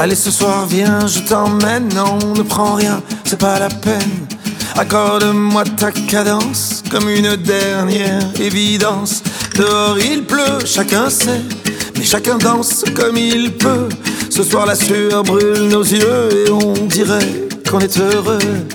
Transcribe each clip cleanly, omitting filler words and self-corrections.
Allez ce soir viens, je t'emmène. Non, ne prends rien, c'est pas la peine. Accorde-moi ta cadence comme une dernière évidence. Dehors il pleut, chacun sait, mais chacun danse comme il peut. Ce soir la sueur brûle nos yeux et on dirait qu'on est heureux.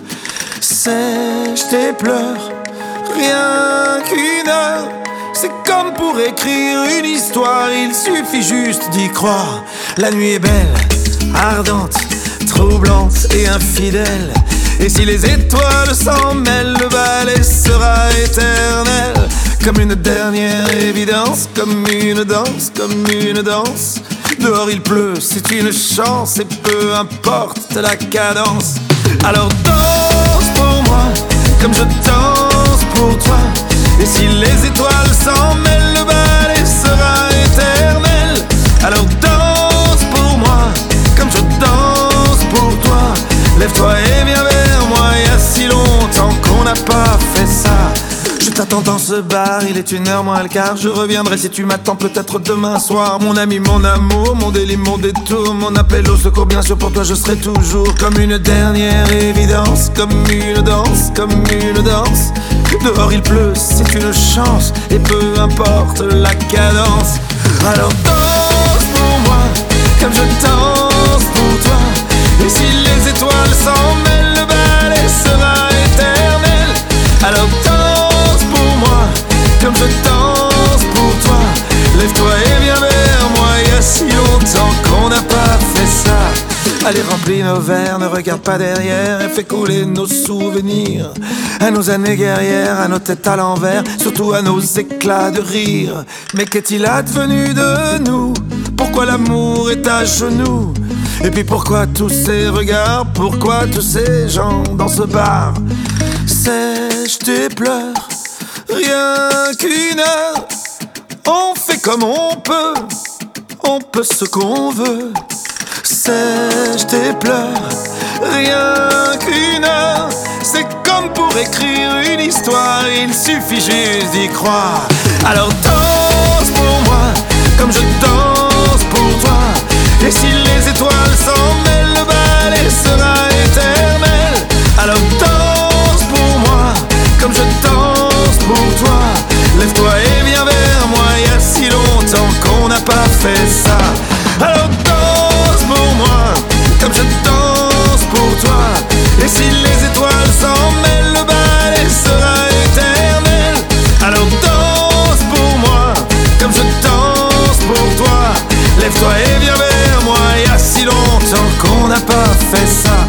Sèche tes pleurs, rien qu'une heure. C'est comme pour écrire une histoire, il suffit juste d'y croire. La nuit est belle, ardente, troublante et infidèle. Et si les étoiles s'en mêlent, le ballet sera éternel. Comme une dernière évidence, comme une danse, comme une danse. Dehors il pleut, c'est une chance, et peu importe la cadence. Alors danse pour moi, comme je danse pour toi. Et si les étoiles s'en mêlent, le ballet sera éternel. Alors danse pour moi, comme je danse pour toi. Lève-toi et viens vers moi, il y a si longtemps qu'on n'a pas fait ça. Je t'attends dans ce bar, il est 1h moins le quart. Je reviendrai si tu m'attends peut-être demain soir. Mon ami, mon amour, mon délit, mon détour, mon appel au secours, bien sûr pour toi je serai toujours. Comme une dernière évidence, comme une danse, comme une danse. Dehors il pleut, c'est une chance, et peu importe la cadence. Alors danse pour moi, comme je danse pour toi. Et si les étoiles s'en mêlent, le ballet sera éternel. Alors danse pour moi, comme je danse pour toi. Lève-toi et viens vers moi, il y a si longtemps qu'on n'a pas fait ça. Allez remplis nos verres, ne regarde pas derrière et fais couler nos souvenirs. À nos années guerrières, à nos têtes à l'envers, surtout à nos éclats de rire. Mais qu'est-il advenu de nous? Pourquoi l'amour est à genoux? Et puis pourquoi tous ces regards? Pourquoi tous ces gens dans ce bar? Sèche tes pleurs, rien qu'une heure. On fait comme on peut ce qu'on veut. Sèche tes pleurs, rien qu'une heure. C'est comme pour écrire une histoire, il suffit juste d'y croire. Alors danse pour moi, comme je danse pour toi. Et si les étoiles s'en mêlent, le ballet sera éternel. Alors danse pour moi, comme je danse pour toi. Lève-toi et viens vers moi, il y a si longtemps qu'on n'a pas fait ça. Alors danse pour moi, comme je danse pour toi. Et si les étoiles s'en mêlent, le ballet sera éternel. Alors danse pour moi, comme je danse pour toi. Lève-toi et viens vers moi, il y a si longtemps qu'on n'a pas fait ça.